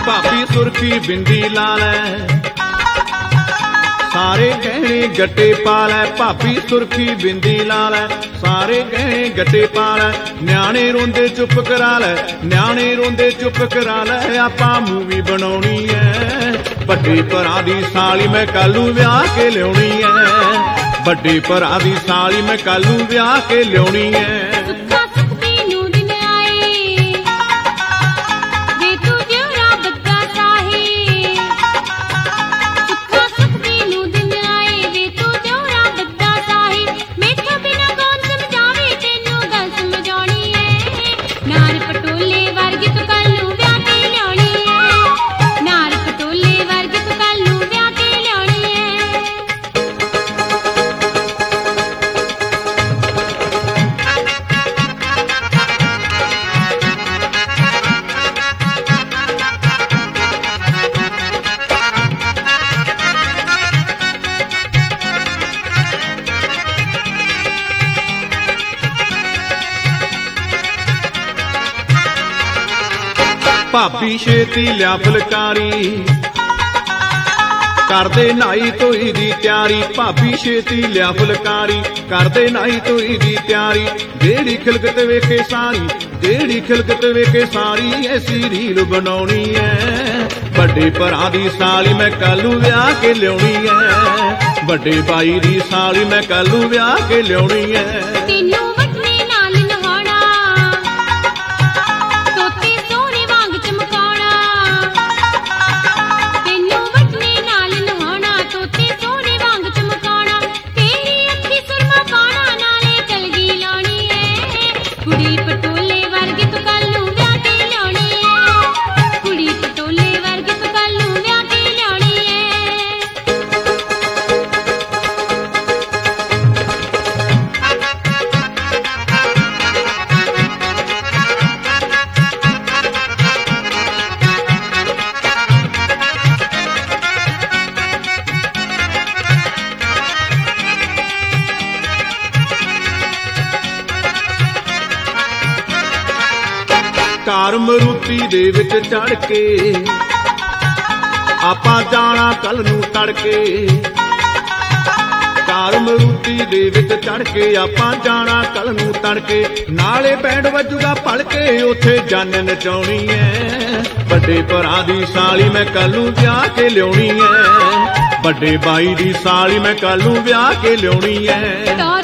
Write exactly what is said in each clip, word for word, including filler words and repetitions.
भाभी सुर्खी बिंदी ला लै, सारे गहने गट्टे पा लै। भाभी सुर्खी बिंदी ला लै, सारे गहने गट्टे पा लै। न्याणे रोंदे चुप करा लै, न्याणे रोंदे चुप करा लै। आपां मूवी बनाउणी है, वड्डे भरा दी साली मैं कल नूं विआह के लिआउणी है। वड्डे भरा दी साली मैं कल नूं विआह के लिआउणी है। भाभी छेती लिया फुलकारी, करदे नाई धोई दी तैयारी। भाभी छेती लिया फुलकारी, करदे नाई धोई दी तैयारी। जेड़ी खिलकत वेखे सारी, जेड़ी खिलकत वेखे सारी, ऐसी रील बनाउणी है। वड्डे भरा दी साली मैं कल नूं विआह के लिआउणी है। वड्डे भाई दी साली मैं कल नूं विआह के लिआउणी है। कार मरूती दे विच चढ़ के आपां जाना कल नूं तड़के। कार मरूती दे विच चढ़ के आपां जाना कल नूं तड़के। नाले बैंड वजूगा भड़के, उत्थे जन नचाउणी है। वड्डे भरा दी साली मैं कल नूं विआह के लिआउणी है। वड्डे बाई दी साली मैं कल नूं विआह के लिआउणी है।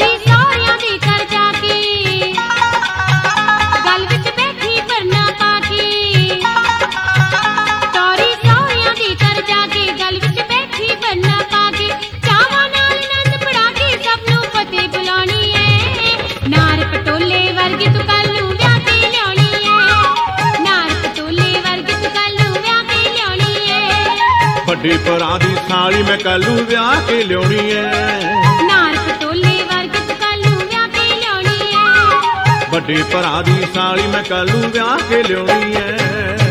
वड्डे भरा दी साली मैं कल नूं विआह के लिआउणी है। नार पटोले वर्ग तूं कल नूं विआह के लिआउणी है। वड्डे भरा दी साली मैं कल नूं विआह के लिआउणी है।